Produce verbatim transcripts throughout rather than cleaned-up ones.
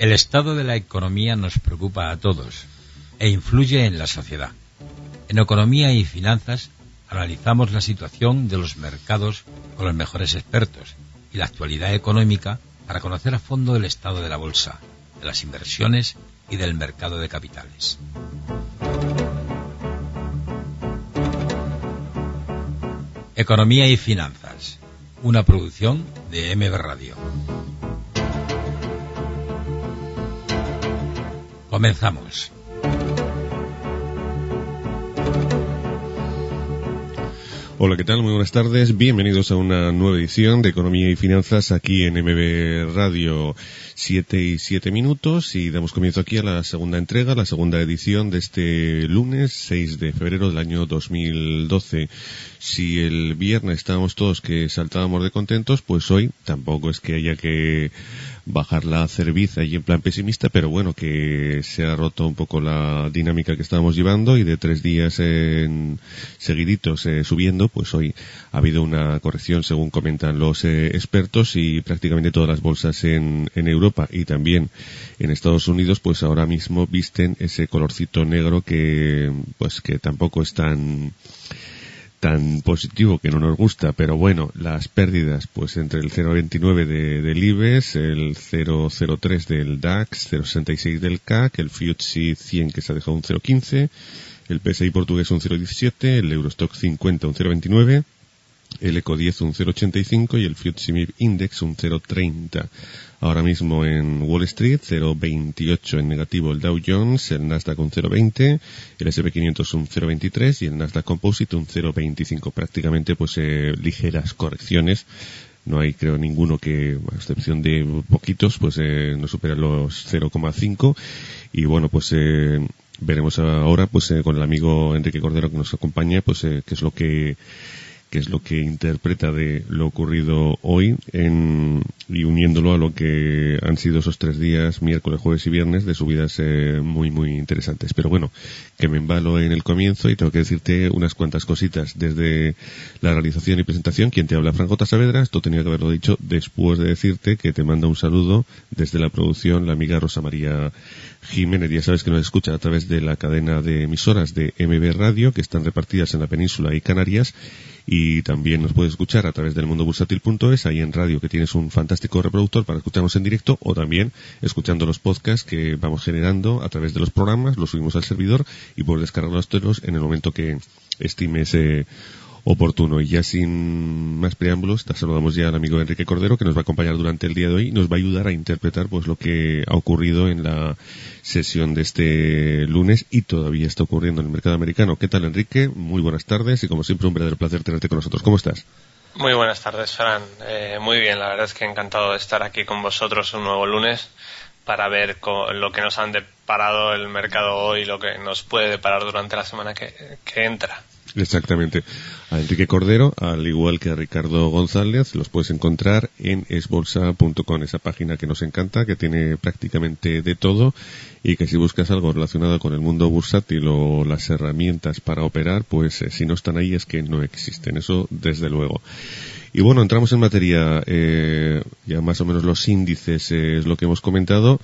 El estado de la economía nos preocupa a todos e influye en la sociedad. En Economía y Finanzas analizamos la situación de los mercados con los mejores expertos y la actualidad económica para conocer a fondo el estado de la bolsa, de las inversiones y del mercado de capitales. Economía y Finanzas, una producción de M B Radio. Comenzamos. Hola, ¿qué tal? Muy buenas tardes. Bienvenidos a una nueva edición de Economía y Finanzas aquí en M B Radio. Siete y siete minutos y damos comienzo aquí a la segunda entrega, la segunda edición de este lunes seis de febrero del año dos mil doce. Si el viernes estábamos todos que saltábamos de contentos, pues hoy tampoco es que haya que bajar la cerviza y en plan pesimista, pero bueno, que se ha roto un poco la dinámica que estábamos llevando y de tres días en seguiditos eh, subiendo, pues hoy ha habido una corrección según comentan los eh, expertos y prácticamente todas las bolsas en, en Europa y también en Estados Unidos pues ahora mismo visten ese colorcito negro que pues que tampoco es tan tan positivo, que no nos gusta, pero bueno, las pérdidas pues entre el cero coma veintinueve de, del IBEX, el cero coma cero tres del DAX, cero coma sesenta y seis del C A C, el F T S E cien que se ha dejado un cero coma quince, el P S I portugués un cero coma diecisiete, el Eurostock cincuenta un cero coma veintinueve, el Eco diez un cero coma ochenta y cinco y el F T S E M I B Index un cero coma treinta. Ahora mismo en Wall Street, cero coma veintiocho en negativo el Dow Jones, el Nasdaq un cero coma veinte, el ese and pe quinientos un cero coma veintitrés y el Nasdaq Composite un cero coma veinticinco. Prácticamente pues eh, ligeras correcciones. No hay creo ninguno que, a excepción de poquitos, pues eh, no supera los cero coma cinco. Y bueno, pues eh, veremos ahora pues eh, con el amigo Enrique Cordero que nos acompaña, pues eh, qué es lo que que es lo que interpreta de lo ocurrido hoy en, y uniéndolo a lo que han sido esos tres días, miércoles, jueves y viernes, de subidas eh, muy, muy interesantes. Pero bueno, que me embalo en el comienzo y tengo que decirte unas cuantas cositas. Desde la realización y presentación, quien te habla, Franco Saavedra. Esto tenía que haberlo dicho después de decirte que te manda un saludo desde la producción la amiga Rosa María Jiménez. Ya sabes que nos escucha a través de la cadena de emisoras de M B Radio, que están repartidas en la península y Canarias. Y también nos puedes escuchar a través del mundo bursátil punto es, ahí en radio, que tienes un fantástico reproductor para escucharnos en directo, o también escuchando los podcasts que vamos generando a través de los programas, los subimos al servidor y puedes descargarlos todos en el momento que estimes eh, oportuno. Y ya sin más preámbulos, te saludamos ya al amigo Enrique Cordero, que nos va a acompañar durante el día de hoy y nos va a ayudar a interpretar pues lo que ha ocurrido en la sesión de este lunes y todavía está ocurriendo en el mercado americano. ¿Qué tal, Enrique? Muy buenas tardes y como siempre un verdadero placer tenerte con nosotros. ¿Cómo estás? Muy buenas tardes, Fran. Eh, muy bien, la verdad es que encantado de estar aquí con vosotros un nuevo lunes para ver lo que nos han deparado el mercado hoy y lo que nos puede deparar durante la semana que, que entra. Exactamente. A Enrique Cordero, al igual que a Ricardo González, los puedes encontrar en esbolsa punto com, esa página que nos encanta, que tiene prácticamente de todo y que si buscas algo relacionado con el mundo bursátil o las herramientas para operar, pues eh, si no están ahí es que no existen, eso desde luego. Y bueno, entramos en materia, eh, ya más o menos los índices eh, es lo que hemos comentado.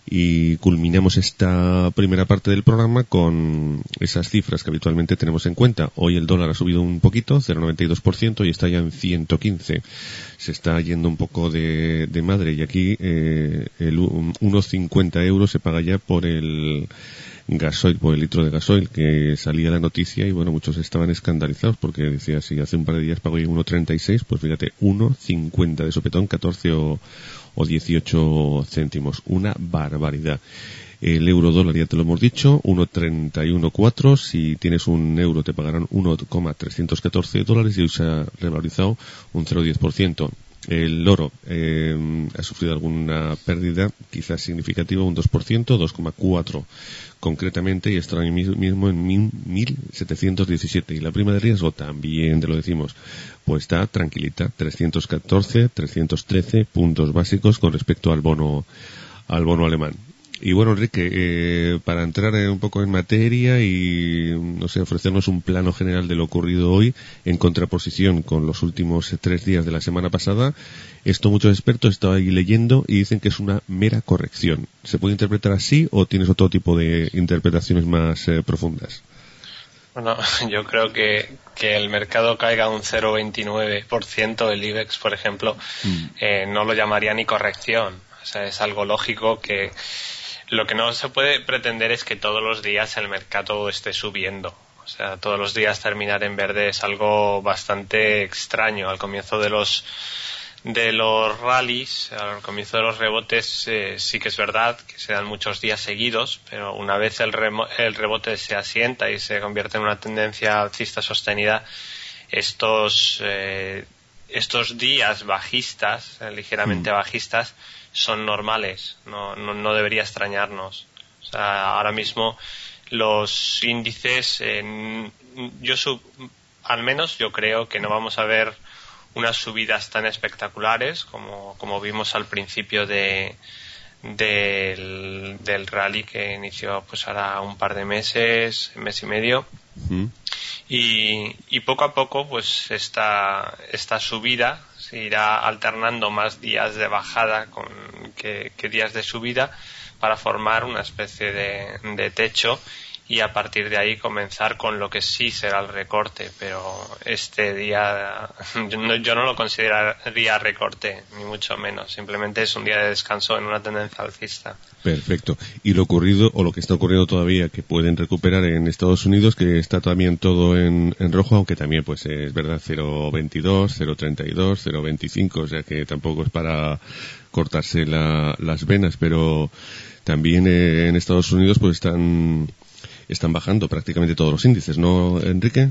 Y culminamos esta primera parte del programa con esas cifras que habitualmente tenemos en cuenta. Hoy el dólar ha subido un poquito, cero coma noventa y dos por ciento, y está ya en ciento quince. Se está yendo un poco de, de madre y aquí eh, el uno coma cincuenta euros se paga ya por el gasoil, por el litro de gasoil, que salía la noticia y bueno, muchos estaban escandalizados porque decía, si hace un par de días pagó uno coma treinta y seis, pues fíjate, uno coma cincuenta de sopetón, catorce o o dieciocho céntimos, una barbaridad. El euro dólar ya te lo hemos dicho, uno coma treinta y uno cuatro, si tienes un euro te pagarán uno coma trescientos catorce dólares y hoy se ha revalorizado un cero coma diez por ciento. El oro eh, ha sufrido alguna pérdida, quizás significativa, un dos por ciento, dos coma cuatro concretamente, y está ahora mismo en mil setecientos diecisiete. Y la prima de riesgo también te lo decimos, pues está tranquilita, trescientos catorce, trescientos trece puntos básicos con respecto al bono al bono alemán. Y bueno, Enrique, eh, para entrar un poco en materia y, no sé, ofrecernos un plano general de lo ocurrido hoy, en contraposición con los últimos tres días de la semana pasada, esto muchos expertos estaban ahí leyendo y dicen que es una mera corrección. ¿Se puede interpretar así o tienes otro tipo de interpretaciones más eh, profundas? Bueno, yo creo que, que el mercado caiga un cero coma veintinueve por ciento, el IBEX, por ejemplo, mm. eh, no lo llamaría ni corrección. O sea, es algo lógico que lo que no se puede pretender es que todos los días el mercado esté subiendo. O sea, todos los días terminar en verde es algo bastante extraño. Al comienzo de los de los rallies, al comienzo de los rebotes, eh, sí que es verdad que se dan muchos días seguidos, pero una vez el, remo- el rebote se asienta y se convierte en una tendencia alcista sostenida, estos eh, estos días bajistas, eh, ligeramente mm. bajistas, son normales, no, no, no debería extrañarnos. O sea, ahora mismo los índices, eh, yo sub, al menos yo creo que no vamos a ver unas subidas tan espectaculares como, como vimos al principio de, del, del rally que inició pues ahora un par de meses, mes y medio. Mm. Y, y poco a poco pues esta, esta subida se irá alternando más días de bajada con que, que días de subida para formar una especie de, de techo y a partir de ahí comenzar con lo que sí será el recorte, pero este día yo no, yo no lo consideraría recorte, ni mucho menos, simplemente es un día de descanso en una tendencia alcista. Perfecto. Y lo ocurrido, o lo que está ocurriendo todavía, que pueden recuperar en Estados Unidos, que está también todo en, en rojo, aunque también pues es verdad cero coma veintidós, cero coma treinta y dos, cero coma veinticinco, o sea que tampoco es para cortarse la, las venas, pero también eh, en Estados Unidos pues están están bajando prácticamente todos los índices, ¿no, Enrique?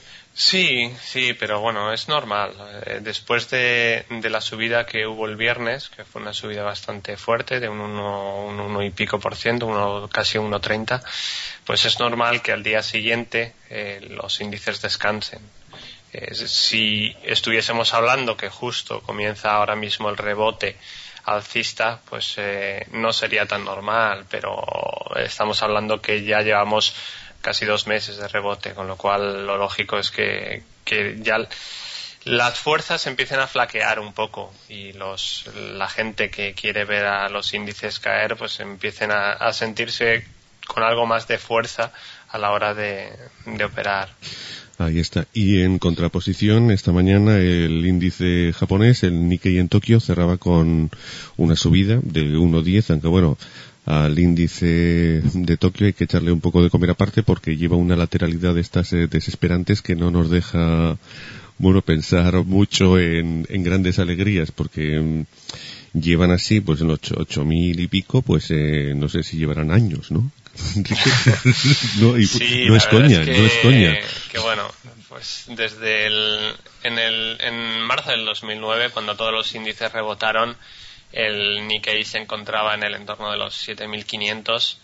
Sí, sí, pero bueno, es normal. Eh, después de, de la subida que hubo el viernes, que fue una subida bastante fuerte, de un uno, un uno y pico por ciento, uno, casi uno treinta, pues es normal que al día siguiente eh, los índices descansen. Eh, si estuviésemos hablando que justo comienza ahora mismo el rebote alcista, pues eh, no sería tan normal, pero estamos hablando que ya llevamos casi dos meses de rebote, con lo cual lo lógico es que, que ya las fuerzas empiecen a flaquear un poco y los la gente que quiere ver a los índices caer pues empiecen a, a sentirse con algo más de fuerza a la hora de, de operar. Ahí está. Y en contraposición, esta mañana el índice japonés, el Nikkei en Tokio, cerraba con una subida de uno coma diez, aunque bueno, al índice de Tokio hay que echarle un poco de comer aparte porque lleva una lateralidad de estas eh, desesperantes que no nos deja, bueno, pensar mucho en, en grandes alegrías, porque mm, llevan así, pues en ocho, ocho mil y pico, pues eh, no sé si llevarán años, ¿no? no, y, sí, no es coña, es que, no es coña. Que bueno, pues desde el, en el, en marzo del dos mil nueve, cuando todos los índices rebotaron, el Nikkei se encontraba en el entorno de los siete mil quinientos.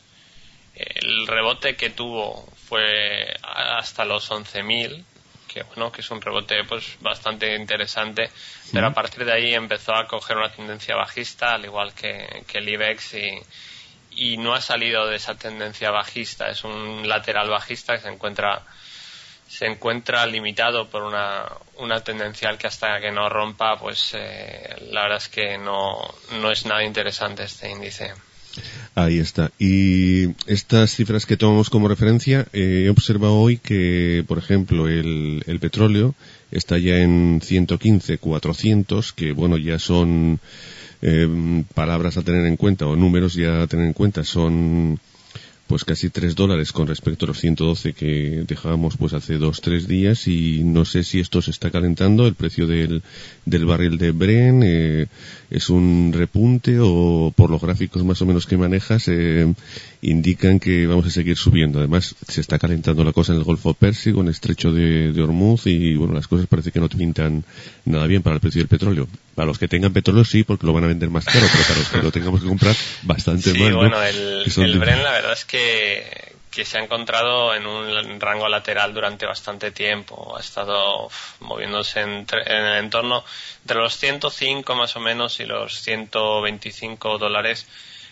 El rebote que tuvo fue hasta los once mil, que bueno, que es un rebote pues bastante interesante, pero a partir de ahí empezó a coger una tendencia bajista, al igual que, que el IBEX, y y no ha salido de esa tendencia bajista, es un lateral bajista que se encuentra se encuentra limitado por una una tendencial que hasta que no rompa pues eh, la verdad es que no no es nada interesante este índice. Ahí está. Y estas cifras que tomamos como referencia, eh, he observado hoy que, por ejemplo, el, el petróleo está ya en ciento quince cuatrocientos, que bueno, ya son Eh, palabras a tener en cuenta o números ya a tener en cuenta, son pues casi tres dólares con respecto a los ciento doce que dejábamos pues hace dos tres días, y no sé si esto se está calentando, el precio del, del barril de Brent eh, es un repunte, o por los gráficos más o menos que manejas eh, indican que vamos a seguir subiendo. Además se está calentando la cosa en el Golfo Pérsico, en el estrecho de, de Hormuz, y bueno, las cosas parece que no pintan nada bien para el precio del petróleo. Para los que tengan petróleo sí, porque lo van a vender más caro, pero para los que lo tengamos que comprar bastante sí, más. Sí, bueno, ¿no? el, el Brent la verdad es que que se ha encontrado en un rango lateral durante bastante tiempo, ha estado uf, moviéndose entre, en el entorno entre los ciento cinco más o menos y los ciento veinticinco dólares,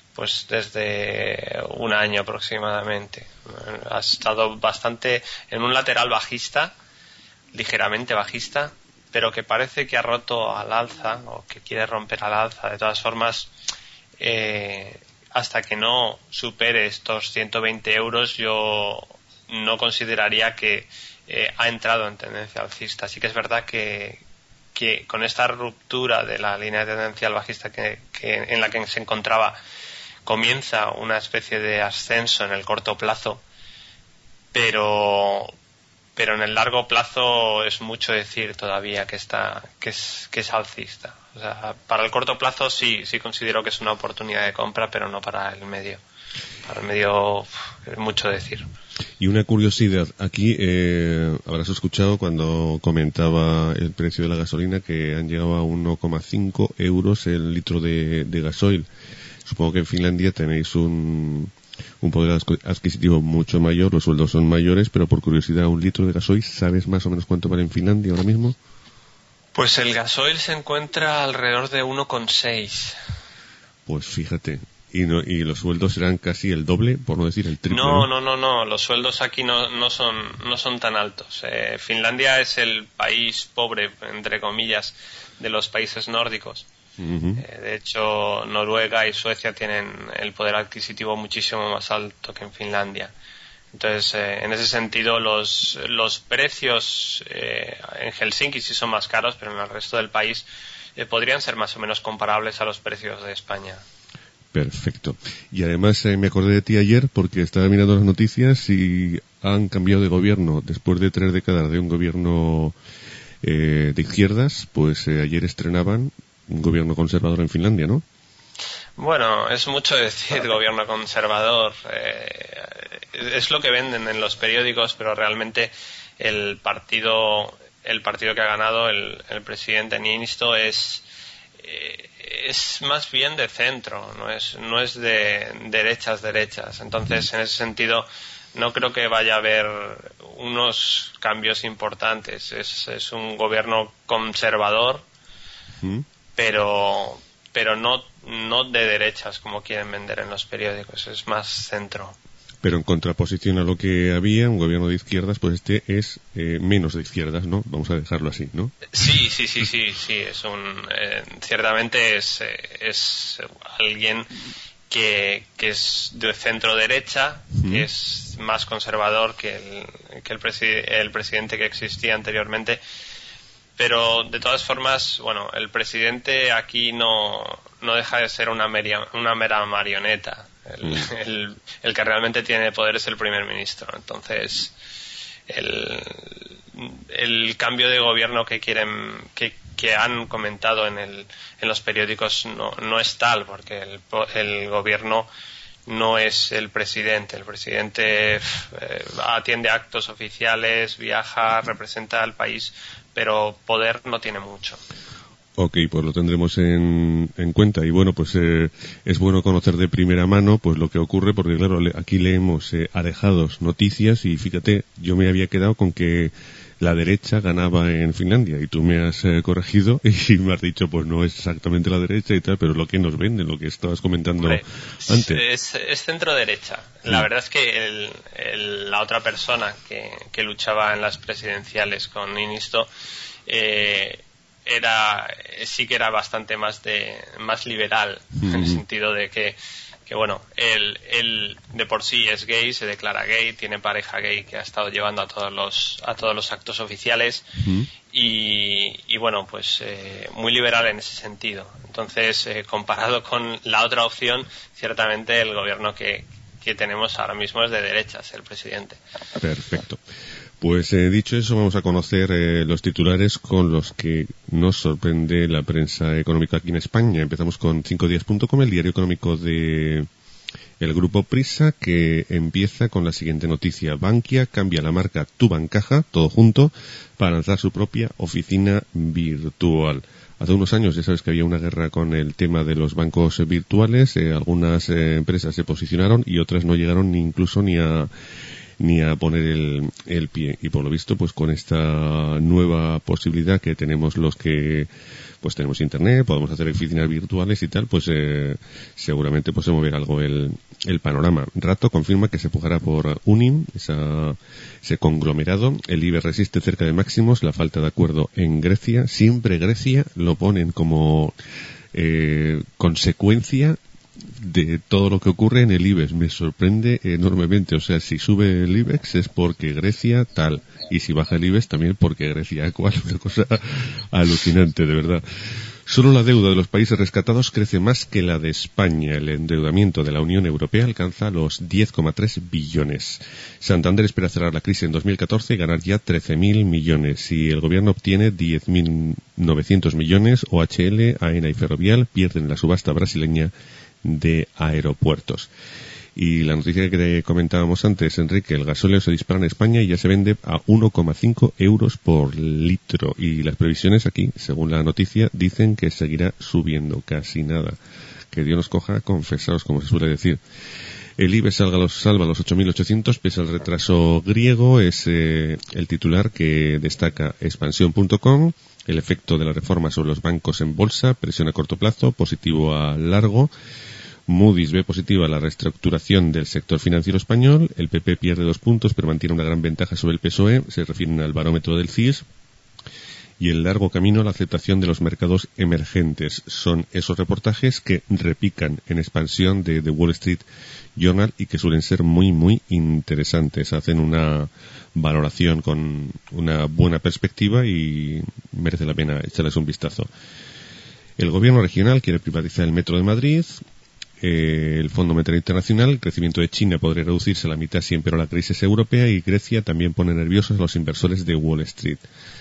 pues desde un año aproximadamente. Ha estado bastante en un lateral bajista, ligeramente bajista, pero que parece que ha roto al alza o que quiere romper al alza. De todas formas, eh, hasta que no supere estos ciento veinte euros, yo no consideraría que eh, ha entrado en tendencia alcista. Sí que es verdad que, que con esta ruptura de la línea tendencial bajista que, que en la que se encontraba, comienza una especie de ascenso en el corto plazo, pero pero en el largo plazo es mucho decir todavía que está que es que es alcista. O sea, para el corto plazo sí sí considero que es una oportunidad de compra, pero no para el medio. Para el medio es mucho decir. Y una curiosidad, aquí eh, habrás escuchado cuando comentaba el precio de la gasolina que han llegado a uno coma cinco euros el litro de, de gasoil. Supongo que en Finlandia tenéis un, un poder adquisitivo mucho mayor, los sueldos son mayores, pero por curiosidad, un litro de gasoil, ¿sabes más o menos cuánto vale en Finlandia ahora mismo? Pues el gasoil se encuentra alrededor de uno coma seis. Pues fíjate. Y, no, y los sueldos serán casi el doble, por no decir el triple. No, no, no, no. Los sueldos aquí no, no son no son tan altos. Eh, Finlandia es el país pobre, entre comillas, de los países nórdicos. Uh-huh. Eh, de hecho, Noruega y Suecia tienen el poder adquisitivo muchísimo más alto que en Finlandia. Entonces, eh, en ese sentido, los los precios eh, en Helsinki sí son más caros, pero en el resto del país eh, podrían ser más o menos comparables a los precios de España. Perfecto. Y además eh, me acordé de ti ayer porque estaba mirando las noticias y han cambiado de gobierno. Después de tres décadas de un gobierno eh, de izquierdas, pues eh, ayer estrenaban un gobierno conservador en Finlandia, ¿no? Bueno, es mucho decir gobierno conservador. Eh, es lo que venden en los periódicos, pero realmente el partido el partido que ha ganado, el, el presidente Niinisto, es... Eh, es más bien de centro, no es no es de derechas derechas. Entonces, en ese sentido, no creo que vaya a haber unos cambios importantes. Es, es un gobierno conservador, ¿Mm? pero pero no no de derechas como quieren vender en los periódicos. Es más centro. Pero en contraposición a lo que había, un gobierno de izquierdas, pues este es eh, menos de izquierdas, ¿no? Vamos a dejarlo así, ¿no? Sí, sí, sí, sí, sí. Es un, eh, ciertamente es, eh, es alguien que, que es de centro derecha, ¿Mm? que es más conservador que el, que el, preside, el presidente que existía anteriormente. Pero de todas formas, bueno, el presidente aquí no, no deja de ser una, meria, una mera marioneta. El, el, el que realmente tiene poder es el primer ministro. Entonces, el, el cambio de gobierno que quieren, que, que han comentado en, el, en los periódicos no, no es tal, porque el, el gobierno no es el presidente. El presidente eh, atiende actos oficiales, viaja, representa al país, pero poder no tiene mucho. Ok, pues lo tendremos en, en cuenta. Y bueno, pues eh, es bueno conocer de primera mano pues lo que ocurre, porque claro, le, aquí leemos eh, alejados noticias y fíjate, yo me había quedado con que la derecha ganaba en Finlandia y tú me has eh, corregido y me has dicho pues no es exactamente la derecha y tal, pero lo que nos venden, lo que estabas comentando Hombre, antes. Es, es centro derecha. La sí. verdad es que el, el, la otra persona que, que luchaba en las presidenciales con Niinisto eh, era sí que era bastante más de más liberal, mm. en el sentido de que que bueno, él, él de por sí es gay, se declara gay, tiene pareja gay que ha estado llevando a todos los a todos los actos oficiales mm. y, y bueno, pues eh, muy liberal en ese sentido. Entonces, eh, comparado con la otra opción, ciertamente el gobierno que, que tenemos ahora mismo es de derechas, el presidente. Perfecto. Pues eh, dicho eso, vamos a conocer eh, los titulares con los que nos sorprende la prensa económica aquí en España. Empezamos con cinco días punto com, el diario económico de el grupo Prisa, que empieza con la siguiente noticia. Bankia cambia la marca Tu Bancaja, todo junto, para lanzar su propia oficina virtual. Hace unos años ya sabes que había una guerra con el tema de los bancos virtuales. Eh, algunas eh, empresas se posicionaron y otras no llegaron ni incluso ni a ni a poner el, el pie. Y por lo visto, pues con esta nueva posibilidad que tenemos los que pues tenemos internet, podemos hacer oficinas virtuales y tal, pues eh, seguramente pues se moverá algo el, el panorama. Rato confirma que se pujará por Unim, esa, ese conglomerado. El I B E resiste cerca de máximos, la falta de acuerdo en Grecia. Siempre Grecia lo ponen como eh, consecuencia de todo lo que ocurre en el IBEX. Me sorprende enormemente. O sea, si sube el IBEX es porque Grecia tal, y si baja el IBEX también porque Grecia cual. Una cosa alucinante, de verdad. Solo la deuda de los países rescatados crece más que la de España. El endeudamiento de la Unión Europea alcanza los diez coma tres billones. Santander espera cerrar la crisis en dos mil catorce y ganar ya trece mil millones. Si el gobierno obtiene diez mil novecientos millones, O H L, AENA y Ferrovial pierden la subasta brasileña de aeropuertos. Y la noticia que comentábamos antes, Enrique, el gasóleo se dispara en España y ya se vende a uno coma cinco euros por litro. Y las previsiones aquí, según la noticia, dicen que seguirá subiendo casi nada. Que Dios nos coja confesados, como se suele decir. El IBEX salga los, salva los ocho mil ochocientos pese al retraso griego. Es eh, el titular que destaca expansión punto com. El efecto de la reforma sobre los bancos en bolsa, presión a corto plazo, positivo a largo. Moody's ve positiva la reestructuración del sector financiero español. El P P pierde dos puntos, pero mantiene una gran ventaja sobre el P S O E. Se refieren al barómetro del C I S. Y el largo camino a la aceptación de los mercados emergentes. Son esos reportajes que repican en expansión de The Wall Street Journal y que suelen ser muy, muy interesantes. Hacen una valoración con una buena perspectiva y merece la pena echarles un vistazo. El gobierno regional quiere privatizar el Metro de Madrid. Eh, el Fondo Monetario Internacional, el crecimiento de China podría reducirse a la mitad si empeora la crisis europea, y Grecia también pone nerviosos a los inversores de Wall Street.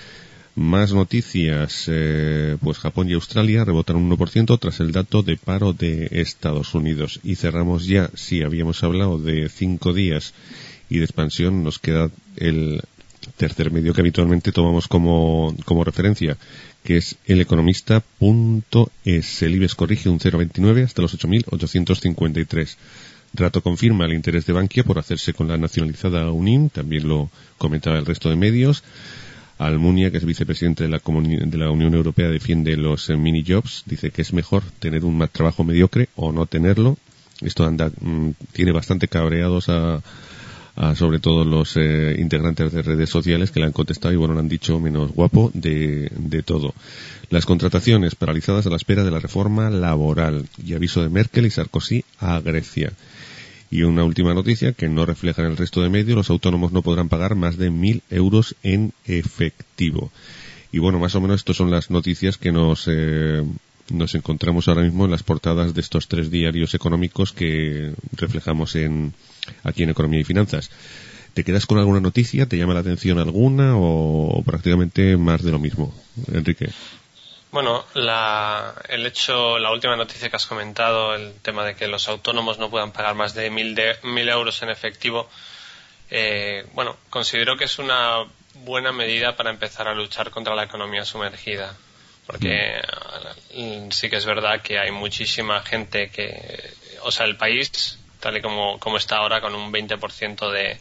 Más noticias, eh, pues Japón y Australia rebotan un uno por ciento tras el dato de paro de Estados Unidos. Y cerramos ya, sí, habíamos hablado de cinco días y de expansión, nos queda el tercer medio que habitualmente tomamos como, como referencia, que es el economista punto es. El IBEX corrige un cero coma veintinueve hasta los ocho mil ochocientos cincuenta y tres. Rato confirma el interés de Bankia por hacerse con la nacionalizada Unim, también lo comentaba el resto de medios. Almunia, que es vicepresidente de la, Comuni- de la Unión Europea, defiende los eh, mini-jobs, dice que es mejor tener un trabajo mediocre o no tenerlo. Esto anda, mmm, tiene bastante cabreados a, a sobre todo los eh, integrantes de redes sociales que le han contestado y bueno, le han dicho menos guapo de, de todo. Las contrataciones paralizadas a la espera de la reforma laboral y aviso de Merkel y Sarkozy a Grecia. Y una última noticia que no refleja en el resto de medios: los autónomos no podrán pagar más de mil euros en efectivo. Y bueno, más o menos estas son las noticias que nos eh, nos encontramos ahora mismo en las portadas de estos tres diarios económicos que reflejamos en aquí en Economía y Finanzas. ¿Te quedas con alguna noticia? ¿Te llama la atención alguna o, o prácticamente más de lo mismo, Enrique? Bueno, la, el hecho, la última noticia que has comentado, el tema de que los autónomos no puedan pagar más de mil, de, mil euros en efectivo, eh, bueno, considero que es una buena medida para empezar a luchar contra la economía sumergida, porque mm. sí que es verdad que hay muchísima gente que, o sea, el país, tal y como, como está ahora, con un veinte por ciento de,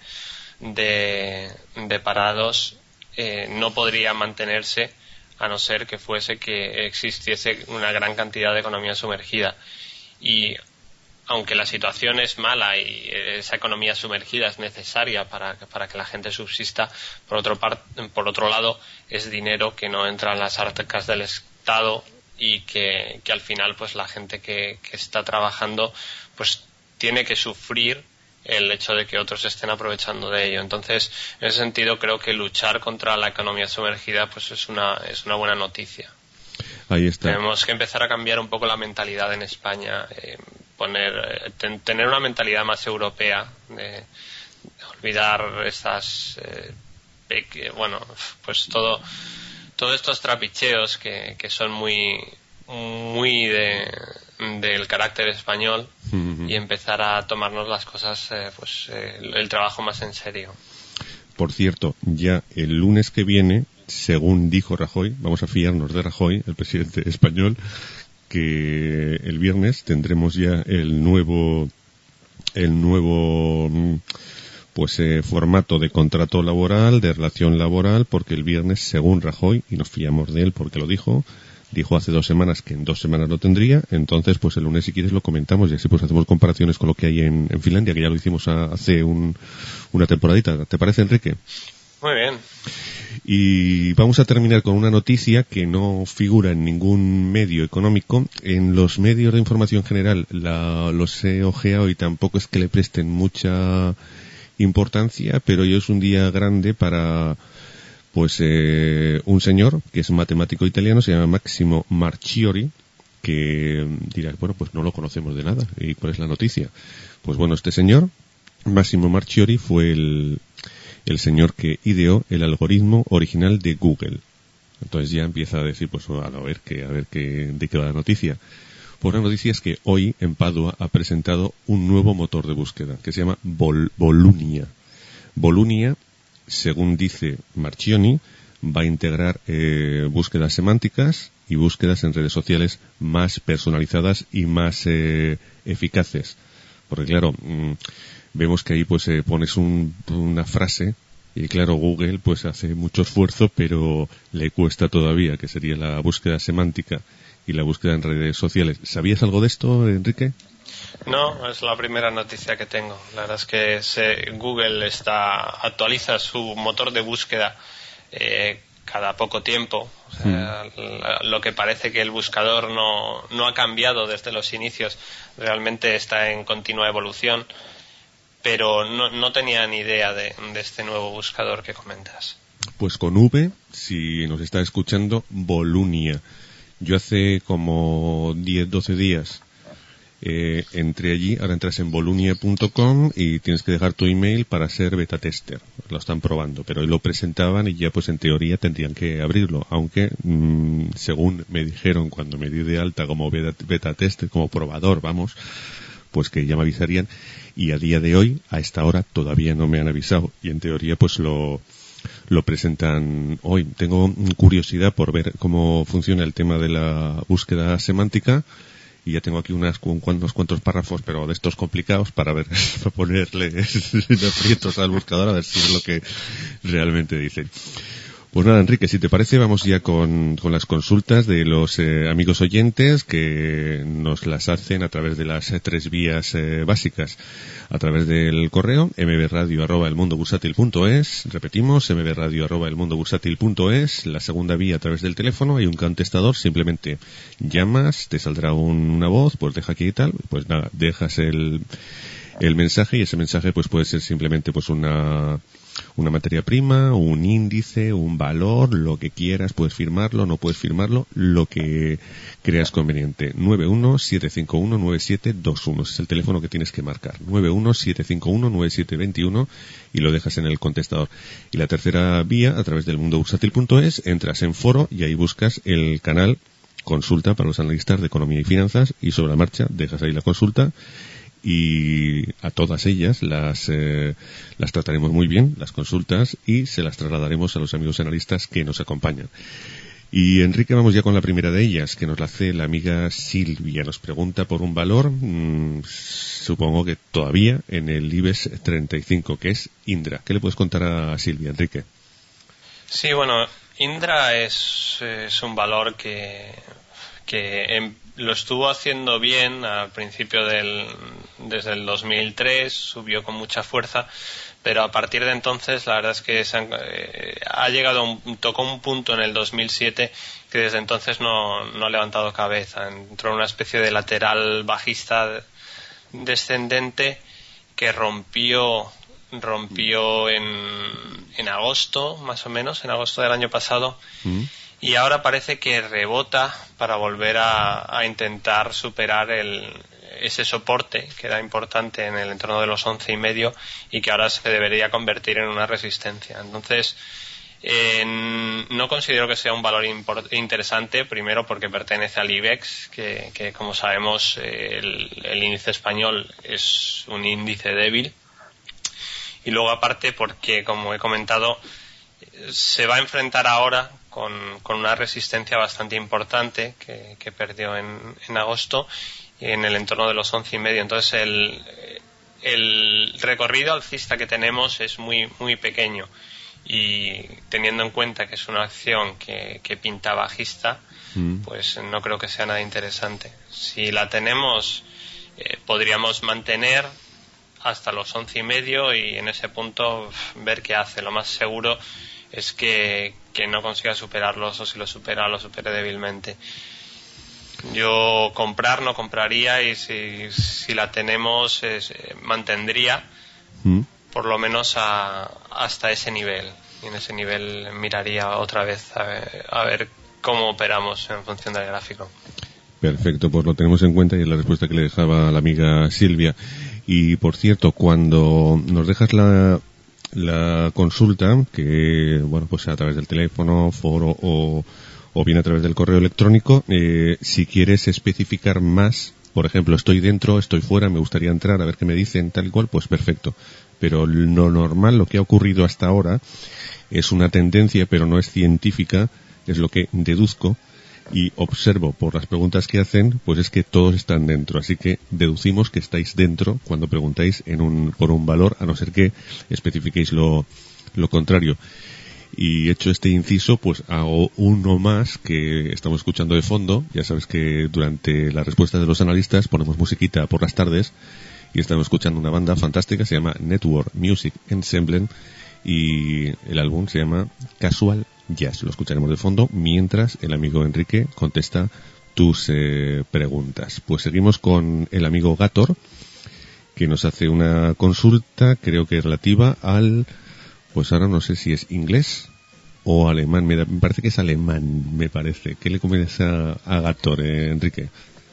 de, de parados, eh, no podría mantenerse a no ser que fuese que existiese una gran cantidad de economía sumergida. Y aunque la situación es mala y esa economía sumergida es necesaria para, para que la gente subsista, por otro, par, por otro lado es dinero que no entra en las arcas del Estado y que, que al final pues la gente que, que está trabajando pues tiene que sufrir el hecho de que otros estén aprovechando de ello. Entonces, en ese sentido, creo que luchar contra la economía sumergida pues es una es una buena noticia. Ahí está. Tenemos que empezar a cambiar un poco la mentalidad en España, eh, poner eh, ten, tener una mentalidad más europea, de, de olvidar estas eh, peque, bueno, pues todo todos estos trapicheos que, que son muy muy de del carácter español y empezar a tomarnos las cosas, eh, pues eh, el, el trabajo más en serio. Por cierto, ya el lunes que viene, según dijo Rajoy, vamos a fiarnos de Rajoy, el presidente español, que el viernes tendremos ya el nuevo el nuevo pues eh, formato de contrato laboral, de relación laboral, porque el viernes, según Rajoy, y nos fiamos de él porque lo dijo, dijo hace dos semanas que en dos semanas lo tendría, entonces pues el lunes si quieres lo comentamos y así pues hacemos comparaciones con lo que hay en, en Finlandia, que ya lo hicimos a, hace un, una temporadita. ¿Te parece, Enrique? Muy bien. Y vamos a terminar con una noticia que no figura en ningún medio económico. En los medios de información general la, los he ojeado y tampoco es que le presten mucha importancia, pero hoy es un día grande para pues eh, un señor que es matemático italiano, se llama Massimo Marchiori, que dirá, bueno, pues no lo conocemos de nada. ¿Y cuál es la noticia? Pues bueno, este señor, Massimo Marchiori, fue el el señor que ideó el algoritmo original de Google. Entonces ya empieza a decir, pues a ver qué, a ver qué, de qué va la noticia. Pues la noticia es que hoy en Padua ha presentado un nuevo motor de búsqueda que se llama Vol- Volunia. Volunia, según dice Marchioni, va a integrar eh, búsquedas semánticas y búsquedas en redes sociales más personalizadas y más eh, eficaces. Porque claro, mmm, vemos que ahí pues eh, pones un, una frase y claro, Google pues hace mucho esfuerzo pero le cuesta todavía, que sería la búsqueda semántica y la búsqueda en redes sociales. ¿Sabías algo de esto, Enrique? No, es la primera noticia que tengo. La verdad es que se, Google está actualiza su motor de búsqueda eh, cada poco tiempo. O sea, mm. Lo que parece que el buscador no, no ha cambiado desde los inicios, realmente está en continua evolución. Pero no, no tenía ni idea de, de este nuevo buscador que comentas. Pues con V, si nos está escuchando, Volunia. Yo hace como diez, doce días eh, entré allí, ahora entras en volunia punto com y tienes que dejar tu email para ser beta tester. Lo están probando, pero hoy lo presentaban y ya pues en teoría tendrían que abrirlo, aunque mmm, según me dijeron cuando me di de alta como beta, beta tester, como probador, vamos, pues que ya me avisarían. Y a día de hoy, a esta hora, todavía no me han avisado. Y en teoría, pues lo, lo presentan hoy. Tengo curiosidad por ver cómo funciona el tema de la búsqueda semántica. Y ya tengo aquí unas, unos cuantos párrafos, pero de estos complicados, para ver, para ponerle aprietos al buscador a ver si es lo que realmente dicen. Pues nada, Enrique, si te parece, vamos ya con, con las consultas de los eh, amigos oyentes que nos las hacen a través de las eh, tres vías eh, básicas. A través del correo mbradio arroba elmundobursátil punto es, repetimos, mbradio arroba elmundobursátil punto es, la segunda vía a través del teléfono, hay un contestador, simplemente llamas, te saldrá un, una voz, pues deja aquí y tal, pues nada, dejas el, el mensaje y ese mensaje pues puede ser simplemente pues una... una materia prima, un índice, un valor, lo que quieras, puedes firmarlo, no puedes firmarlo, lo que creas conveniente. nueve uno siete cinco uno nueve siete dos uno, ese es el teléfono que tienes que marcar. nueve uno siete cinco uno nueve siete dos uno y lo dejas en el contestador. Y la tercera vía, a través del mundo bursátil punto es, entras en foro y ahí buscas el canal consulta para los analistas de economía y finanzas y sobre la marcha dejas ahí la consulta. Y a todas ellas las eh, las trataremos muy bien, las consultas, y se las trasladaremos a los amigos analistas que nos acompañan. Y Enrique, vamos ya con la primera de ellas, que nos la hace la amiga Silvia. Nos pregunta por un valor, mmm, supongo que todavía en el IBEX treinta y cinco, que es Indra. ¿Qué le puedes contar a Silvia, Enrique? Sí, bueno, Indra es, es un valor que, que en, lo estuvo haciendo bien al principio del, desde el dos mil tres, subió con mucha fuerza, pero a partir de entonces la verdad es que se han, eh, ha llegado a un, tocó un punto en el dos mil siete que desde entonces no, no ha levantado cabeza, entró en una especie de lateral bajista descendente que rompió rompió en, en agosto, más o menos, en agosto del año pasado, mm. y ahora parece que rebota para volver a, a intentar superar el, ese soporte que era importante en el entorno de los once y medio y que ahora se debería convertir en una resistencia. Entonces, eh, no considero que sea un valor import- interesante, primero porque pertenece al IBEX, que, que como sabemos eh, el, el índice español es un índice débil. Y luego aparte porque, como he comentado, se va a enfrentar ahora con, con una resistencia bastante importante que, que perdió en, en agosto en el entorno de los once y medio. Entonces el, el recorrido alcista que tenemos es muy, muy pequeño. Y teniendo en cuenta que es una acción que, que pinta bajista, mm. pues no creo que sea nada interesante. Si la tenemos, eh, podríamos mantener hasta los once y medio y en ese punto ver qué hace. Lo más seguro es que, que no consiga superarlos, o si lo supera, lo supere débilmente. Yo comprar no compraría, y si, si la tenemos es, eh, mantendría mm. por lo menos a, hasta ese nivel, y en ese nivel miraría otra vez a ver, a ver cómo operamos en función del gráfico. Perfecto, pues lo tenemos en cuenta y es la respuesta que le dejaba la amiga Silvia. Y por cierto, cuando nos dejas la, la consulta, que bueno, pues a través del teléfono, foro o, o bien a través del correo electrónico, eh, si quieres especificar más, por ejemplo, estoy dentro, estoy fuera, me gustaría entrar, a ver qué me dicen, tal y cual, pues perfecto. Pero lo normal, lo que ha ocurrido hasta ahora, es una tendencia, pero no es científica, es lo que deduzco y observo por las preguntas que hacen, pues es que todos están dentro. Así que deducimos que estáis dentro cuando preguntáis en un, por un valor, a no ser que especifiquéis lo, lo contrario. Y hecho este inciso, pues hago uno más que estamos escuchando de fondo. Ya sabes que durante las respuestas de los analistas ponemos musiquita por las tardes y estamos escuchando una banda fantástica, se llama Network Music Ensemble y el álbum se llama Casual Jazz. Lo escucharemos de fondo mientras el amigo Enrique contesta tus eh, preguntas. Pues seguimos con el amigo Gator, que nos hace una consulta, creo que relativa al, pues ahora no sé si es inglés o alemán, me, da, me parece que es alemán, me parece. ¿Qué le comentas a, a Gator, eh, Enrique?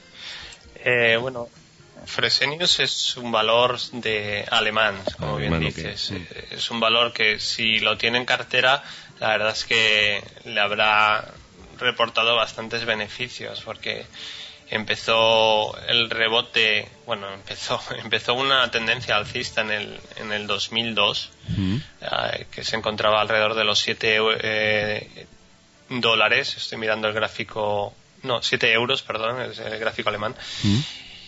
Eh, bueno, Fresenius es un valor de alemán, como alemán, bien dices. Okay. Es un valor que si lo tiene en cartera, la verdad es que le habrá reportado bastantes beneficios, porque empezó el rebote, bueno, empezó empezó una tendencia alcista en el en el dos mil dos, uh-huh. eh, que se encontraba alrededor de los siete eh, dólares. Estoy mirando el gráfico, no, siete euros, perdón, es el gráfico alemán. Uh-huh.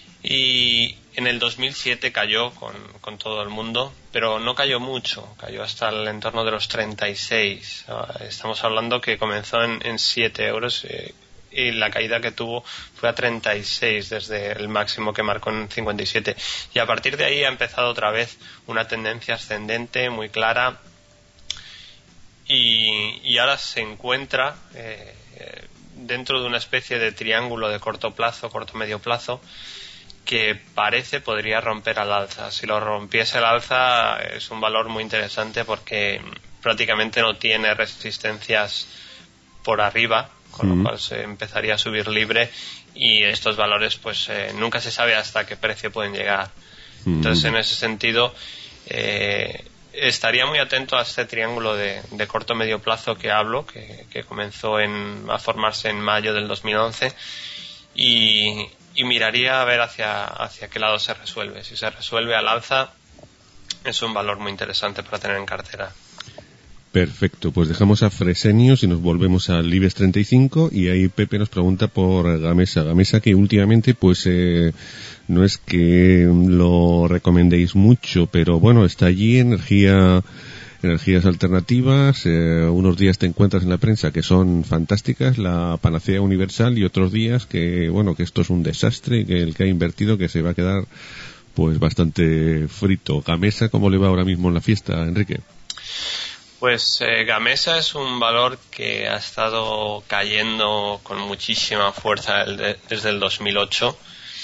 Y en el dos mil siete cayó con, con todo el mundo, pero no cayó mucho, cayó hasta el entorno de los treinta y seis. Estamos hablando que comenzó en, en siete euros eh, y la caída que tuvo fue a treinta y seis desde el máximo que marcó en cincuenta y siete. Y a partir de ahí ha empezado otra vez una tendencia ascendente muy clara y, y ahora se encuentra eh, dentro de una especie de triángulo de corto plazo, corto-medio plazo, que parece podría romper al alza. Si lo rompiese al alza es un valor muy interesante porque prácticamente no tiene resistencias por arriba, con mm. lo cual se empezaría a subir libre y estos valores pues eh, nunca se sabe hasta qué precio pueden llegar. Mm. Entonces en ese sentido eh, estaría muy atento a este triángulo de, de corto medio plazo que hablo, que, que comenzó en, a formarse en mayo del dos mil once y y miraría a ver hacia, hacia qué lado se resuelve. Si se resuelve al alza, es un valor muy interesante para tener en cartera. Perfecto, pues dejamos a Fresenius y nos volvemos al IBEX treinta y cinco y ahí Pepe nos pregunta por Gamesa. Gamesa que últimamente pues eh, no es que lo recomendéis mucho, pero bueno, está allí, energía... energías alternativas, eh, unos días te encuentras en la prensa que son fantásticas, la panacea universal, y otros días que, bueno, que esto es un desastre y que el que ha invertido que se va a quedar pues bastante frito. Gamesa, ¿cómo le va ahora mismo en la fiesta, Enrique? Pues eh, Gamesa es un valor que ha estado cayendo con muchísima fuerza desde el dos mil ocho.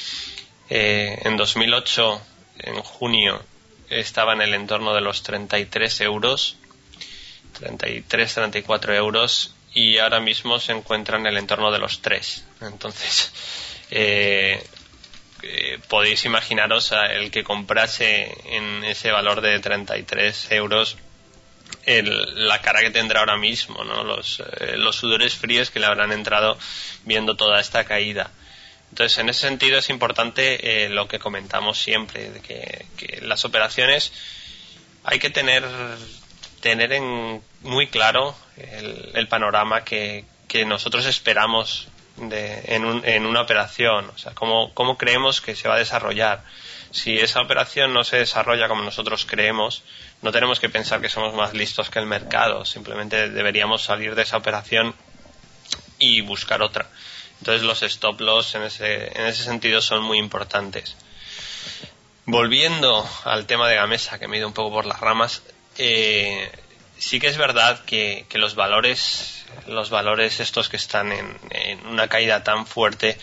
Eh, en dos mil ocho, en junio, estaba en el entorno de los treinta y tres euros, treinta y tres, treinta y cuatro euros, y ahora mismo se encuentra en el entorno de los tres. Entonces, eh, eh, podéis imaginaros a el que comprase en ese valor de treinta y tres euros, el, la cara que tendrá ahora mismo, ¿no? Los, eh, los sudores fríos que le habrán entrado viendo toda esta caída. Entonces, en ese sentido es importante eh, lo que comentamos siempre, de que, que las operaciones hay que tener tener en muy claro el, el panorama que, que nosotros esperamos de, en, un, en una operación, o sea, cómo, cómo creemos que se va a desarrollar. Si esa operación no se desarrolla como nosotros creemos, no tenemos que pensar que somos más listos que el mercado, simplemente deberíamos salir de esa operación y buscar otra. Entonces los stop loss en ese, en ese sentido son muy importantes. Volviendo al tema de Gamesa, que me he ido un poco por las ramas, eh, sí que es verdad que, que los valores, los valores estos que están en, en una caída tan fuerte,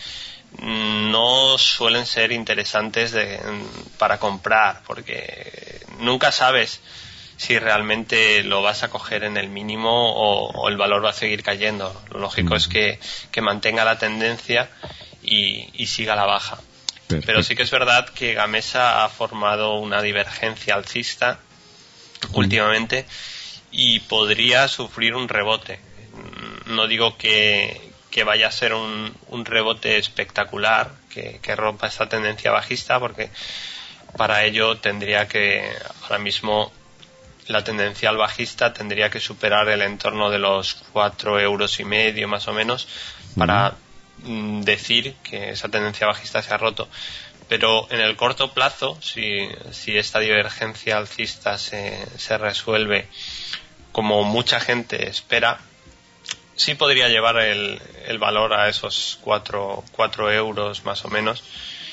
no suelen ser interesantes de, para comprar, porque nunca sabes si realmente lo vas a coger en el mínimo o, o el valor va a seguir cayendo. Lo lógico mm. es que, que mantenga la tendencia y, y siga a la baja. Perfecto. Pero sí que es verdad que Gamesa ha formado una divergencia alcista mm. últimamente y podría sufrir un rebote. No digo que que vaya a ser un, un rebote espectacular, que, que rompa esta tendencia bajista, porque para ello tendría que, ahora mismo, la tendencia al bajista tendría que superar el entorno de los cuatro euros y medio, más o menos, para mm. decir que esa tendencia bajista se ha roto. Pero en el corto plazo, si, si esta divergencia alcista se, se resuelve como mucha gente espera, sí podría llevar el, el valor a esos cuatro, cuatro euros más o menos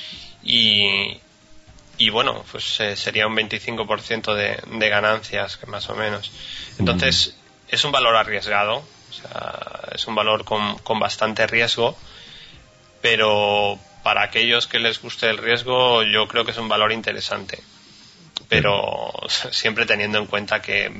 y, y bueno, pues eh, sería un veinticinco por ciento de, de ganancias que más o menos. Entonces mm. es un valor arriesgado, o sea, es un valor con, con bastante riesgo, pero para aquellos que les guste el riesgo yo creo que es un valor interesante, pero mm. siempre teniendo en cuenta que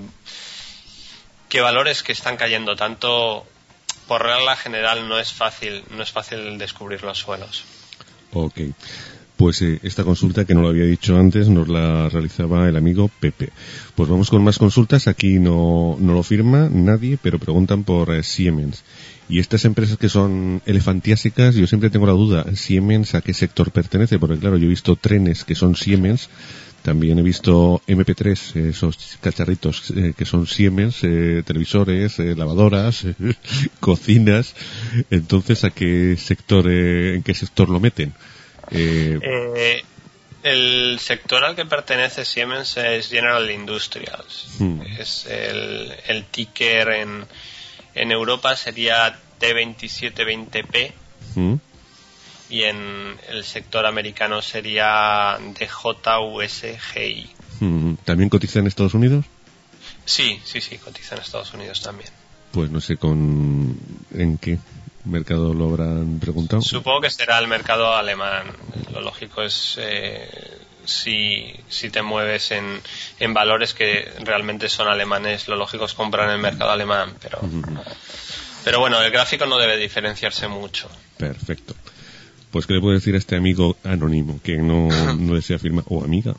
que valores que están cayendo tanto, por regla general no es fácil, no es fácil descubrir los suelos. Ok, pues eh, esta consulta, que no lo había dicho antes, nos la realizaba el amigo Pepe. Pues vamos con más consultas. Aquí no, no lo firma nadie, pero preguntan por eh, Siemens. Y estas empresas que son elefantiásicas, yo siempre tengo la duda, Siemens ¿a qué sector pertenece? Porque claro, yo he visto trenes que son Siemens. También he visto eme pe tres, esos cacharritos eh, que son Siemens, eh, televisores, eh, lavadoras, eh, cocinas. Entonces, ¿a qué sector, eh, en qué sector lo meten? Eh, eh, el sector al que pertenece Siemens es General Industrials. Hmm. Es el, el ticker en, en Europa sería T veintisiete veinte P. Hmm. Y en el sector americano sería D J U S G I. ¿También cotiza en Estados Unidos? Sí, sí, sí, cotiza en Estados Unidos también. Pues no sé con en qué mercado lo habrán preguntado. Supongo que será el mercado alemán. Lo lógico es eh, si, si te mueves en, en valores que realmente son alemanes, lo lógico es comprar en el mercado alemán. Pero, uh-huh. pero bueno, el gráfico no debe diferenciarse mucho. Perfecto. Pues, ¿qué le puedo decir a este amigo anónimo que no, no desea firmar? O amiga.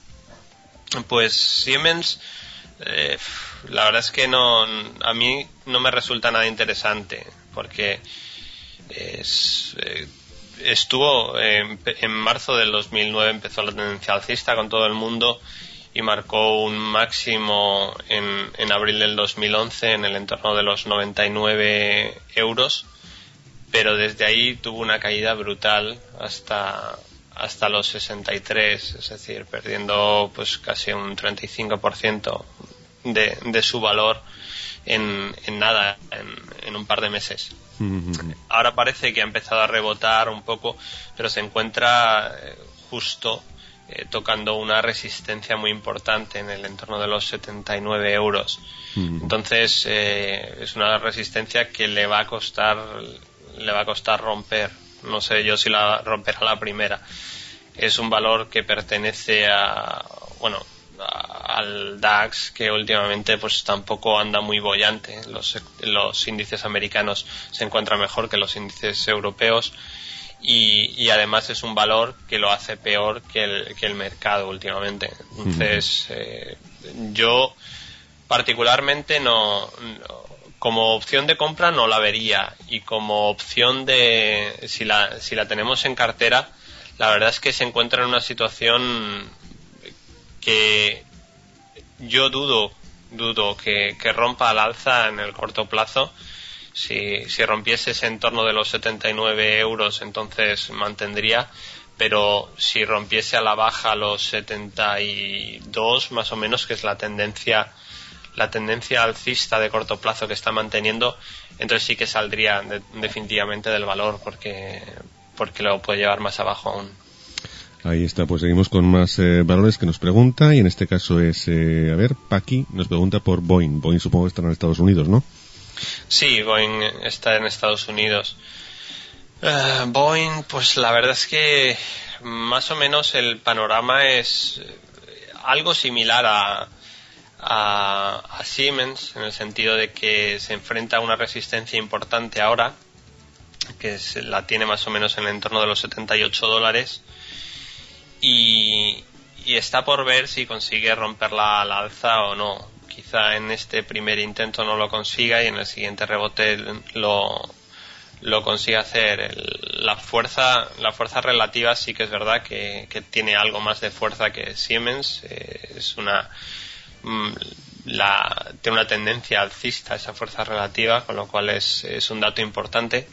Pues Siemens, eh, la verdad es que no, a mí no me resulta nada interesante, porque es, eh, estuvo eh, en marzo del dos mil nueve empezó la tendencia alcista con todo el mundo y marcó un máximo en, en abril del dos mil once en el entorno de los noventa y nueve euros. Pero desde ahí tuvo una caída brutal hasta hasta los sesenta y tres, es decir, perdiendo pues casi un treinta y cinco por ciento de, de su valor en, en nada, en, en un par de meses. Mm-hmm. Ahora parece que ha empezado a rebotar un poco, pero se encuentra eh, justo eh, tocando una resistencia muy importante en el entorno de los setenta y nueve euros. Mm-hmm. Entonces eh, es una resistencia que le va a costar le va a costar romper, no sé yo si la romperá la primera. Es un valor que pertenece a, bueno, a, al DAX, que últimamente pues tampoco anda muy boyante. Los, los índices americanos se encuentran mejor que los índices europeos y, y además es un valor que lo hace peor que el, que el mercado últimamente. Entonces, eh, yo particularmente no, no como opción de compra no la vería, y como opción de si la si la tenemos en cartera, la verdad es que se encuentra en una situación que yo dudo dudo que, que rompa al alza en el corto plazo. Si, si rompiese ese entorno de los setenta y nueve euros, entonces mantendría, pero si rompiese a la baja los setenta y dos más o menos, que es la tendencia la tendencia alcista de corto plazo que está manteniendo, entonces sí que saldría de, definitivamente del valor, porque porque lo puede llevar más abajo aún. Ahí está, pues seguimos con más eh, valores que nos pregunta, y en este caso es, eh, a ver, Paqui nos pregunta por Boeing. Boeing supongo que está en Estados Unidos, ¿no? Sí, Boeing está en Estados Unidos. Uh, Boeing, pues la verdad es que más o menos el panorama es algo similar a, a, a Siemens, en el sentido de que se enfrenta a una resistencia importante ahora, que se la tiene más o menos en el entorno de los setenta y ocho dólares, y, y está por ver si consigue romperla al alza o no. Quizá en este primer intento no lo consiga y en el siguiente rebote lo, lo consiga hacer. El, la fuerza la fuerza relativa sí que es verdad que, que tiene algo más de fuerza que Siemens. Eh, es una la, tiene una tendencia alcista esa fuerza relativa, con lo cual es, es un dato importante.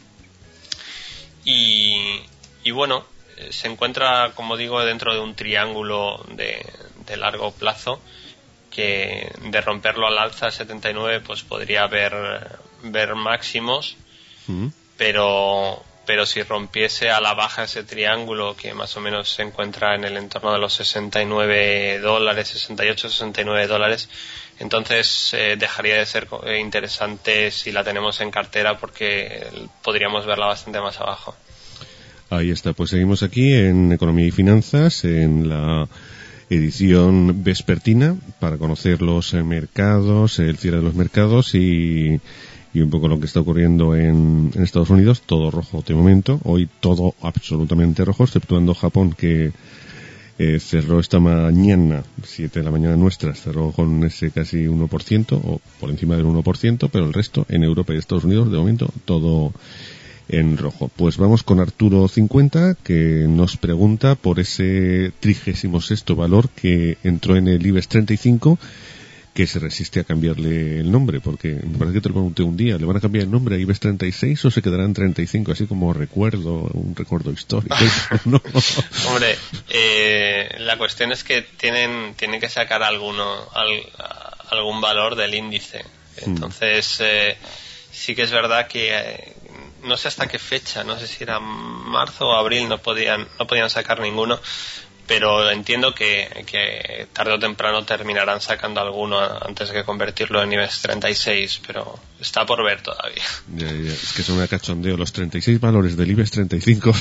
Y, y bueno, se encuentra, como digo, dentro de un triángulo de, de largo plazo, que de romperlo al alza a setenta y nueve pues podría ver ver máximos, mm. pero pero si rompiese a la baja ese triángulo, que más o menos se encuentra en el entorno de los sesenta y nueve dólares, sesenta y ocho, sesenta y nueve dólares, entonces eh, dejaría de ser interesante si la tenemos en cartera, porque podríamos verla bastante más abajo. Ahí está, pues seguimos aquí en Economía y Finanzas, en la edición vespertina, para conocer los eh, mercados, el cierre de los mercados y, y un poco lo que está ocurriendo en, en Estados Unidos. Todo rojo de momento, hoy todo absolutamente rojo, exceptuando Japón, que eh, cerró esta mañana, siete de la mañana nuestra, cerró con ese casi uno por ciento o por encima del uno por ciento, pero el resto en Europa y Estados Unidos de momento todo en rojo. Pues vamos con Arturo cincuenta, que nos pregunta por ese trigésimo sexto valor que entró en el IBEX treinta y cinco, que se resiste a cambiarle el nombre, porque me parece que te lo pregunté un día, ¿le van a cambiar el nombre a IBEX treinta y seis o se quedará en treinta y cinco, así como recuerdo, un recuerdo histórico? ¿No? Hombre, eh, la cuestión es que tienen tienen que sacar alguno al, algún valor del índice, entonces eh, sí que es verdad que eh, no sé hasta qué fecha, no sé si era marzo o abril, no podían no podían sacar ninguno, pero entiendo que, que tarde o temprano terminarán sacando alguno antes de convertirlo en IBEX treinta y seis, pero está por ver todavía. Ya, ya. Es que son una cachondeo los treinta y seis valores del IBEX treinta y cinco.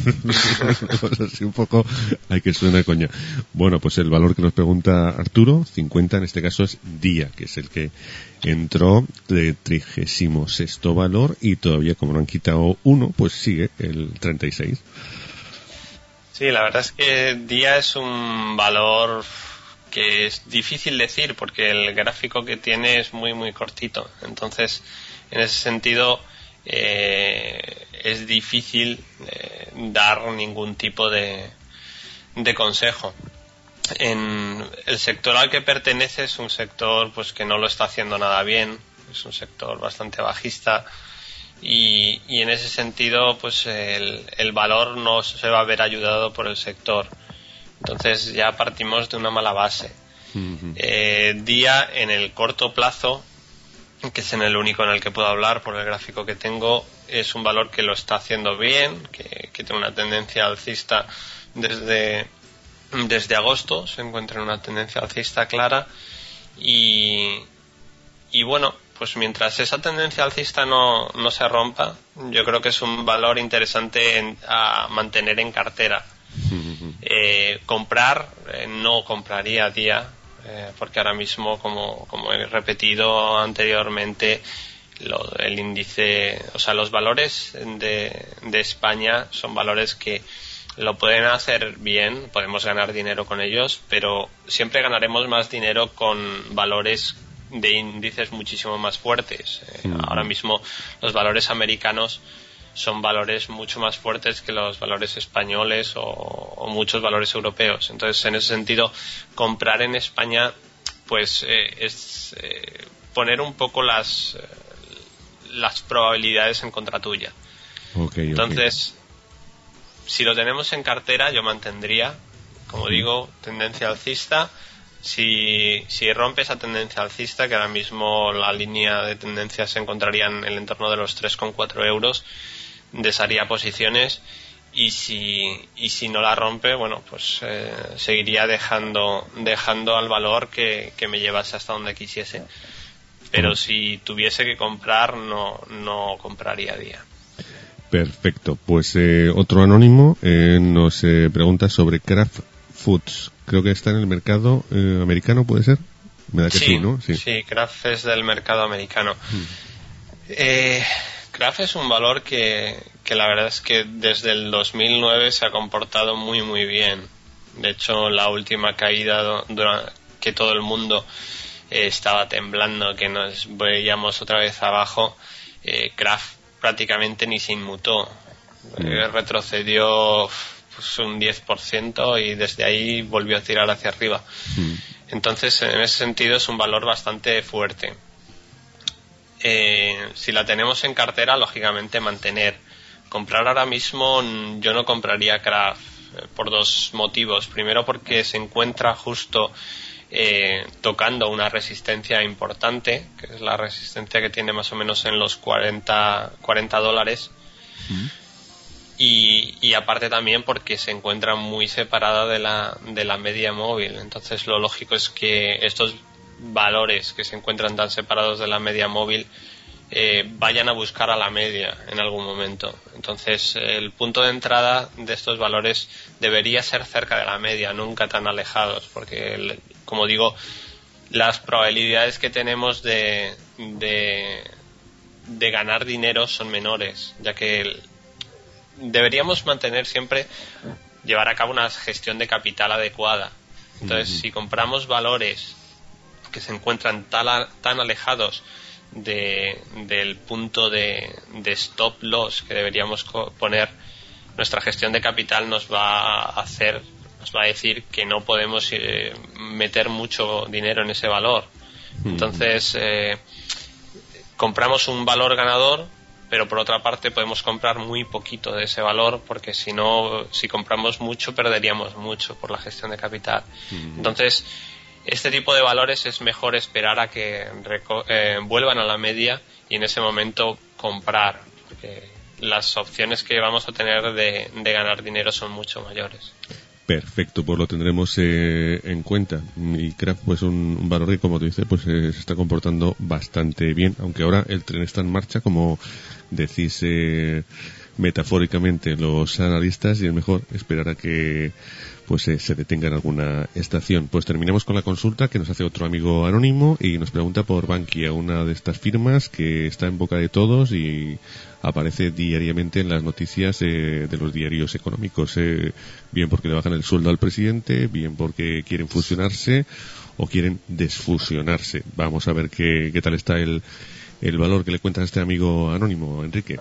Así un poco hay que suena coña. Bueno, pues el valor que nos pregunta Arturo, cincuenta, en este caso es Día, que es el que entró de trigésimo sexto valor, y todavía, como no han quitado uno, pues sigue el treinta y seis. Sí, la verdad es que Día es un valor que es difícil decir, porque el gráfico que tiene es muy muy cortito, entonces en ese sentido eh, es difícil eh, dar ningún tipo de, de consejo. En el sector al que pertenece es un sector pues que no lo está haciendo nada bien, es un sector bastante bajista, y, y en ese sentido pues el, el valor no se va a ver ayudado por el sector, entonces ya partimos de una mala base. Uh-huh. eh, Día, en el corto plazo, que es en el único en el que puedo hablar por el gráfico que tengo, es un valor que lo está haciendo bien, que, que tiene una tendencia alcista desde desde agosto, se encuentra en una tendencia alcista clara, y y bueno, pues mientras esa tendencia alcista no, no se rompa, yo creo que es un valor interesante en, a mantener en cartera. Eh, comprar, eh, no compraría Día, eh, porque ahora mismo, como, como he repetido anteriormente, lo, el índice, o sea, los valores de, de España son valores que lo pueden hacer bien, podemos ganar dinero con ellos, pero siempre ganaremos más dinero con valores de índices muchísimo más fuertes. Eh, mm. Ahora mismo los valores americanos son valores mucho más fuertes que los valores españoles o, o muchos valores europeos. Entonces, en ese sentido, comprar en España pues eh, es eh, poner un poco las las probabilidades en contra tuya. Okay, Entonces, okay. si lo tenemos en cartera, yo mantendría, como digo, tendencia alcista. Si, si rompe esa tendencia alcista, que ahora mismo la línea de tendencia se encontraría en el entorno de los tres coma cuatro euros, desharía posiciones. Y si, y si no la rompe, bueno, pues eh, seguiría dejando, dejando al valor que, que me llevase hasta donde quisiese. Pero uh-huh. si tuviese que comprar, no, no compraría a día. Perfecto. Pues eh, otro anónimo eh, nos eh, pregunta sobre Kraft Foods. Creo que está en el mercado eh, americano, ¿puede ser? Me da que sí, sí, ¿no? Sí, sí, Kraft es del mercado americano. Hmm. Eh, Kraft es un valor que, que la verdad es que desde el dos mil nueve se ha comportado muy, muy bien. De hecho, la última caída durante, que todo el mundo eh, estaba temblando, que nos veíamos otra vez abajo, eh, Kraft prácticamente ni se inmutó. Hmm. Eh, retrocedió pues un diez por ciento y desde ahí volvió a tirar hacia arriba. Mm. Entonces, en ese sentido es un valor bastante fuerte. Eh, si la tenemos en cartera, lógicamente mantener. Comprar ahora mismo, yo no compraría Kraft eh, por dos motivos. Primero, porque se encuentra justo eh, tocando una resistencia importante, que es la resistencia que tiene más o menos en los cuarenta dólares. Mm. Y, y aparte también porque se encuentra muy separada de la, de la media móvil. Entonces lo lógico es que estos valores que se encuentran tan separados de la media móvil eh, vayan a buscar a la media en algún momento. Entonces el punto de entrada de estos valores debería ser cerca de la media, nunca tan alejados, porque como digo, las probabilidades que tenemos de, de, de ganar dinero son menores, ya que el, deberíamos mantener siempre, llevar a cabo una gestión de capital adecuada. Entonces, uh-huh. si compramos valores que se encuentran tan, tan alejados de, del punto de, de stop loss que deberíamos poner, nuestra gestión de capital nos va a hacer, nos va a decir que no podemos eh, meter mucho dinero en ese valor. Uh-huh. Entonces, eh, compramos un valor ganador, pero por otra parte podemos comprar muy poquito de ese valor, porque si no, si compramos mucho perderíamos mucho por la gestión de capital. Mm. Entonces, este tipo de valores es mejor esperar a que reco- eh, vuelvan a la media y en ese momento comprar, porque las opciones que vamos a tener de, de ganar dinero son mucho mayores. Perfecto, pues lo tendremos eh, en cuenta. Y Kraft, pues un, un valor que, como te dice, pues eh, se está comportando bastante bien, aunque ahora el tren está en marcha, como decís eh, metafóricamente los analistas, y es mejor esperar a que pues eh, se detenga en alguna estación. Pues terminamos con la consulta que nos hace otro amigo anónimo y nos pregunta por Bankia, una de estas firmas que está en boca de todos y aparece diariamente en las noticias eh, de los diarios económicos, eh, bien porque le bajan el sueldo al presidente, bien porque quieren fusionarse o quieren desfusionarse. Vamos a ver qué, qué tal está el, el valor que le cuentas a este amigo anónimo, Enrique.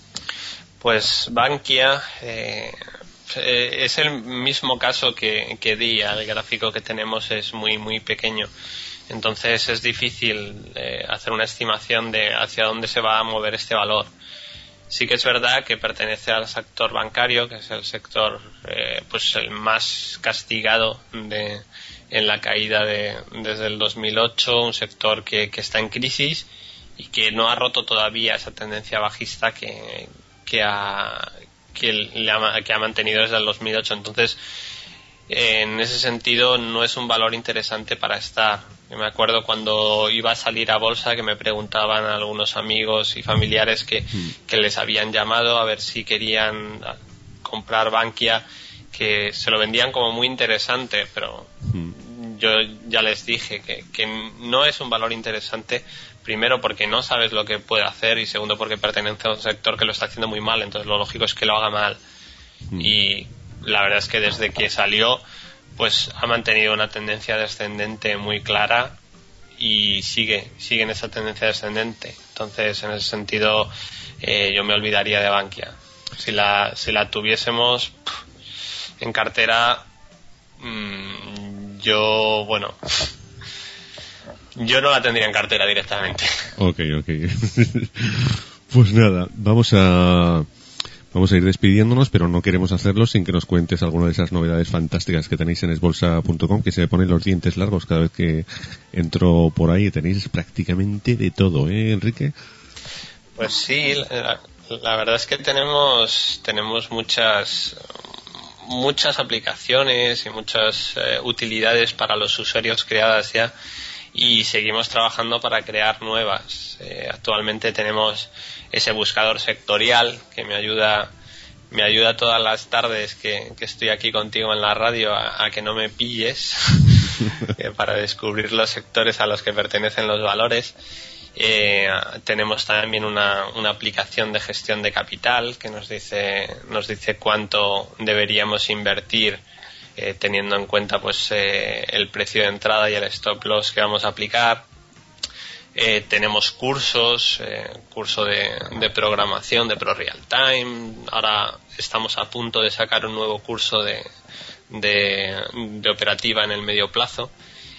Pues Bankia eh, eh, es el mismo caso que, que D I A. El gráfico que tenemos es muy muy pequeño, entonces es difícil eh, hacer una estimación de hacia dónde se va a mover este valor. Sí que es verdad que pertenece al sector bancario, que es el sector eh, pues el más castigado de, en la caída de, desde el dos mil ocho, un sector que, que está en crisis y que no ha roto todavía esa tendencia bajista que, que, ha, que, le ha, que ha mantenido desde el dos mil ocho. Entonces, en ese sentido, no es un valor interesante para estar. Yo me acuerdo cuando iba a salir a bolsa que me preguntaban a algunos amigos y familiares que, mm. que les habían llamado a ver si querían comprar Bankia, que se lo vendían como muy interesante, pero mm. yo ya les dije que, que no es un valor interesante, primero porque no sabes lo que puede hacer y segundo porque pertenece a un sector que lo está haciendo muy mal, entonces lo lógico es que lo haga mal. Mm. Y la verdad es que desde que salió pues ha mantenido una tendencia descendente muy clara y sigue sigue en esa tendencia descendente. Entonces, en ese sentido, eh, yo me olvidaría de Bankia. Si la si la tuviésemos pff, en cartera, mmm, yo, bueno, yo no la tendría en cartera directamente. Ok, ok. Pues nada, vamos a... Vamos a ir despidiéndonos, pero no queremos hacerlo sin que nos cuentes alguna de esas novedades fantásticas que tenéis en esbolsa punto com, que se me ponen los dientes largos cada vez que entro por ahí. Tenéis prácticamente de todo, ¿eh, Enrique? Pues sí, la, la verdad es que tenemos tenemos muchas muchas aplicaciones y muchas eh, utilidades para los usuarios creadas ya, y seguimos trabajando para crear nuevas. Eh, actualmente tenemos ese buscador sectorial que me ayuda me ayuda todas las tardes que, que estoy aquí contigo en la radio a, a que no me pilles para descubrir los sectores a los que pertenecen los valores. Eh, tenemos también una, una aplicación de gestión de capital que nos dice nos dice cuánto deberíamos invertir, eh, teniendo en cuenta pues eh, el precio de entrada y el stop loss que vamos a aplicar. Eh, tenemos cursos, eh, curso de, de programación de Pro Real Time. Ahora estamos a punto de sacar un nuevo curso de, de, de operativa en el medio plazo.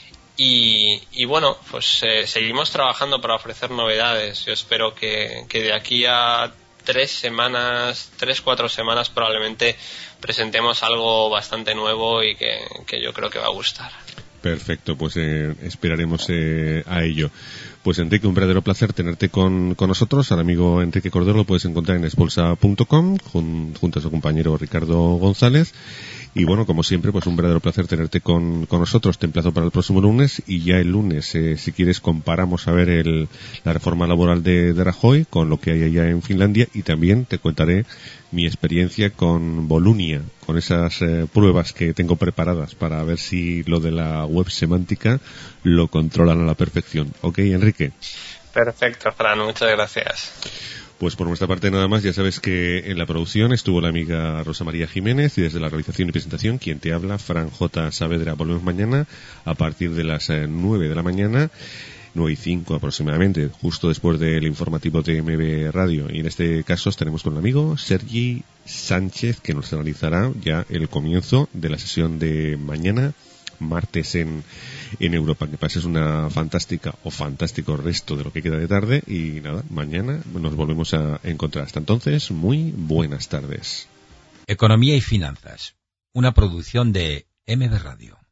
Y, y bueno, pues eh, seguimos trabajando para ofrecer novedades. Yo espero que, que de aquí a tres semanas, tres, cuatro semanas probablemente presentemos algo bastante nuevo y que, que yo creo que va a gustar. Perfecto, pues eh, esperaremos eh, a ello. Pues Enrique, un verdadero placer tenerte con, con nosotros. Al amigo Enrique Cordero lo puedes encontrar en esbolsa punto com jun, junto a su compañero Ricardo González. Y bueno, como siempre, pues un verdadero placer tenerte con, con nosotros. Te emplazo para el próximo lunes, y ya el lunes, eh, si quieres, comparamos a ver el, la reforma laboral de, de Rajoy con lo que hay allá en Finlandia, y también te contaré mi experiencia con Bolunia, con esas eh, pruebas que tengo preparadas para ver si lo de la web semántica lo controlan a la perfección. ¿Ok, Enrique? Perfecto, Fran, muchas gracias. Pues por nuestra parte nada más. Ya sabes que en la producción estuvo la amiga Rosa María Jiménez, y desde la realización y presentación quien te habla, Fran J. Saavedra. Volvemos mañana a partir de las eh, nueve de la mañana, nueve y cinco aproximadamente, justo después del informativo de M B Radio. Y en este caso estaremos con el amigo Sergi Sánchez, que nos analizará ya el comienzo de la sesión de mañana, martes en, en Europa. Que pases una fantástica o fantástico resto de lo que queda de tarde, y nada, mañana nos volvemos a encontrar. Hasta entonces, muy buenas tardes. Economía y finanzas, una producción de M B Radio.